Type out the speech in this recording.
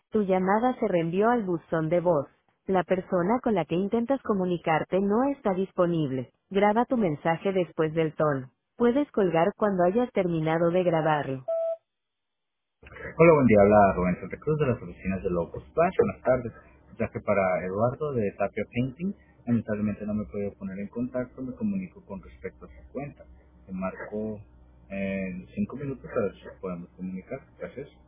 Tu llamada se reenvió al buzón de voz. La persona con la que intentas comunicarte no está disponible. Graba tu mensaje después del tono. Puedes colgar cuando hayas terminado de grabarlo. Hola, buen día. Habla Rubén Santa Cruz de las oficinas de Locos Splash. Buenas tardes. Ya que para Eduardo de Tapia Painting, lamentablemente no me he podido poner en contacto, me comunico con respecto a su cuenta. Te marco en 5 minutos a ver si podemos comunicar. Gracias.